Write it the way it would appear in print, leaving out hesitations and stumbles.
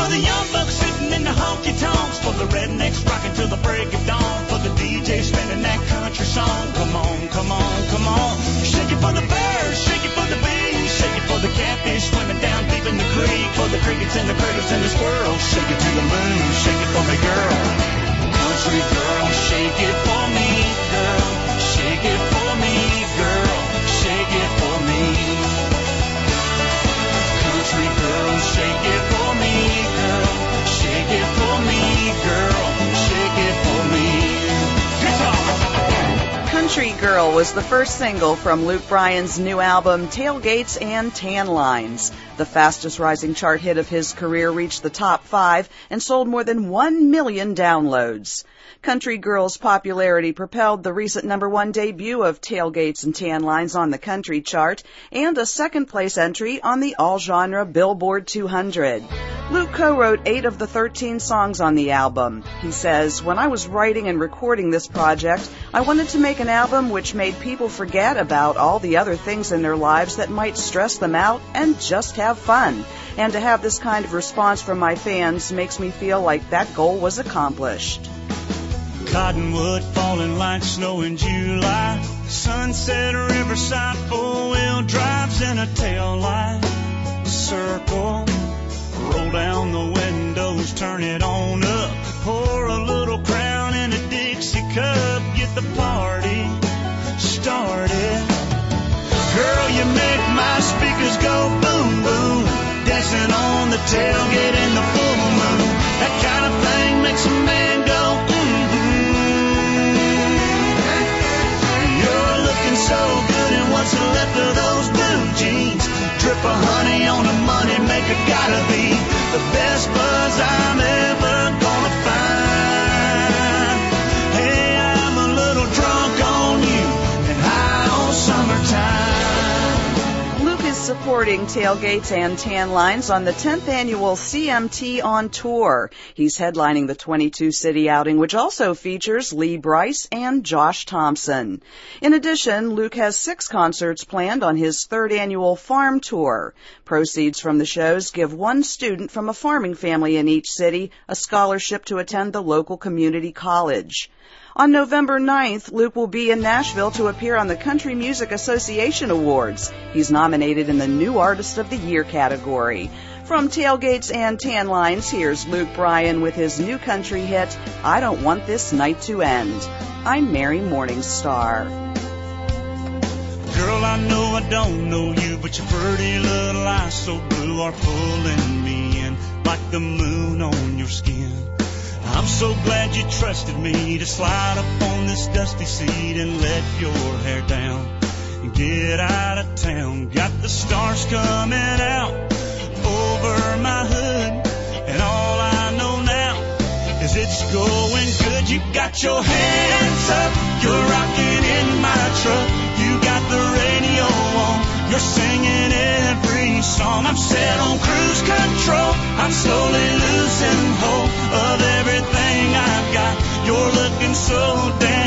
For the young bucks sitting in the honky-tonks, for the rednecks rocking till the break of dawn, for the DJ spinning that country song. Come on, come on, come on. Shake it for the birds, shake it for the bees, shake it for the catfish swimming down deep in the creek, for the crickets and the critters and the squirrels. Shake it to the moon, shake it for me, girl. Country girl, shake it for me, girl. Shake it for me, girl. Shake it for me. Country girl, shake it for me, girl. Shake it for me, girl. Shake it for me. Guitar. Country Girl was the first single from Luke Bryan's new album, Tailgates and Tan Lines. The fastest rising chart hit of his career reached the top 5 and sold more than 1 million downloads. Country Girl's popularity propelled the recent #1 debut of Tailgates and Tan Lines on the country chart and a second-place entry on the all-genre Billboard 200. Luke co-wrote 8 of the 13 songs on the album. He says, "When I was writing and recording this project, I wanted to make an album which made people forget about all the other things in their lives that might stress them out and just have fun. And to have this kind of response from my fans makes me feel like that goal was accomplished." Cottonwood falling like snow in July. Sunset Riverside, 4-wheel drives in a tail light. Circle, roll down the windows, turn it on up. Pour a little Crown in a Dixie cup. Get the party started. Girl, you make my speakers go boom, boom. Dancing on the tailgate in the full moon. That kind of thing makes a man go so good, and what's left of those blue jeans? Drip of honey on a money maker, gotta be the best buzz I'm ever gonna find. Hey, I'm a little drunk on you and high on summertime. Luke is supporting Tailgates and Tan Lines on the 10th annual CMT on Tour. He's headlining the 22-city outing, which also features Lee Brice and Josh Thompson. In addition, Luke has 6 concerts planned on his 3rd annual Farm Tour. Proceeds from the shows give one student from a farming family in each city a scholarship to attend the local community college. On November 9th, Luke will be in Nashville to appear on the Country Music Association Awards. He's nominated in the New Artist of the Year category. From Tailgates and Tan Lines, here's Luke Bryan with his new country hit, I Don't Want This Night to End. I'm Mary Morningstar. Girl, I know I don't know you, but your pretty little eyes so blue are pulling me in like the moon on your skin. I'm so glad you trusted me to slide up on this dusty seat and let your hair down and get out of town. Got the stars coming out over my hood, and all I know now is it's going good. You got your hands up, you're rocking in my truck. You got the radio on, you're singing every song. I'm set on cruise control, I'm slowly losing hold of everything I've got. You're looking so damn